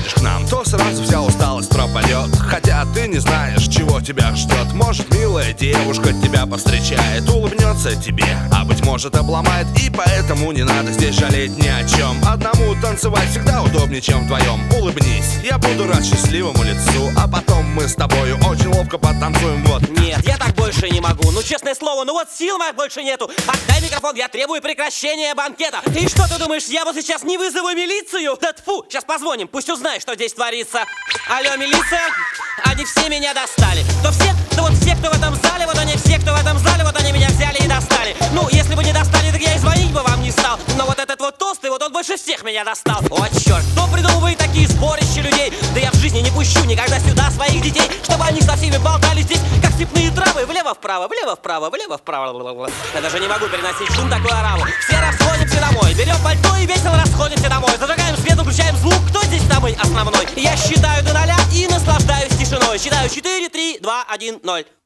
приходишь к нам, то сразу вся усталость пропадет. Хотя ты не знаешь, чего тебя ждет. Может, милая девушка тебя повстречает, улыбнется тебе, а быть может обломает. И поэтому не надо здесь жалеть ни о чем. Одному танцевать всегда удобнее, чем вдвоем. Улыбнись, я буду рад счастливому лицу, а потом мы с тобою очень ловко потанцуем. Вот. Нет, я так больше не могу, ну честное слово, ну вот сил моих больше нету. Отдай микрофон, я требую прекращения банкета. И что ты думаешь, я вот сейчас не вызову милицию? Да тьфу, сейчас позвоним, пусть узнает, что здесь творится. Алло, милиция, они все меня достали. Кто все? Да вот все, кто в этом зале, вот они все, кто в этом зале, вот они меня взяли и достали. Ну, если бы не достали, так я и звонить бы вам не стал. Но вот этот вот толстый, вот он больше всех меня достал. О, черт, кто придумывает такие сборища людей? Да я в жизни не пущу никогда сюда своих детей, чтобы они со всеми болтали здесь, как степные травы. Влево-вправо, влево-вправо, влево-вправо. Я даже не могу переносить шум такой ораву. Все расходимся домой, берем пальто и весело расходимся домой. Зажигаем свет, включаем звук, кто здесь самый основной? Я считаю до 0 и наслаждаюсь тишиной. Считаю 4, 3, 2, 1, 0.